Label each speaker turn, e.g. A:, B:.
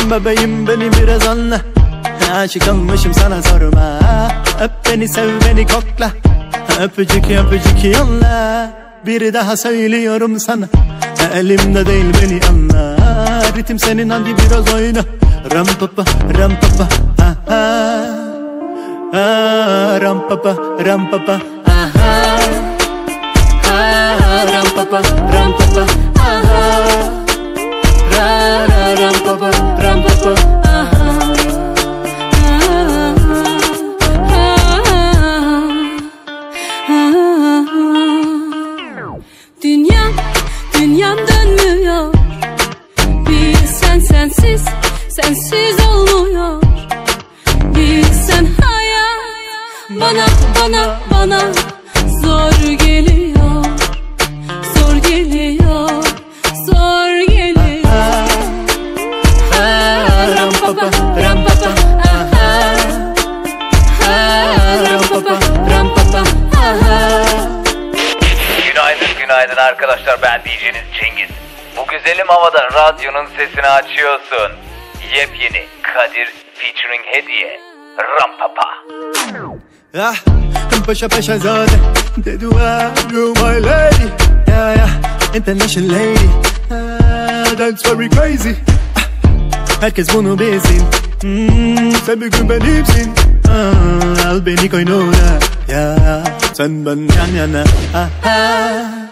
A: bebeğim beni biraz anla. Aşık olmuşum sana sorma. Öp beni sev beni kokla. Öpücük öpücük yolla. Bir daha söylüyorum sana. Elimde değil beni anla. Ritim senin hadi biraz oyna. Ram papa ram papa. Ram papa ram papa. Ram papa ram papa. Ram papa ram papa.
B: Dünyam dönmüyor. Bir sensiz olmuyor. Bir sen hayat bana zor geliyor. Zor geliyor. Ram papa ram papa. Ram papa ram papa.
C: Günaydın arkadaşlar, ben DJ'niz Cengiz. Bu güzelim havada radyonun sesini açıyorsun. Yepyeni Kadir featuring Hediye. Ram papa.
A: Paşa paşa zade dedi you my lady. International lady. That's very crazy. Herkes bunu bilsin. Sen bir gün benimsin. Al beni koynuna. Sen ben yan yana.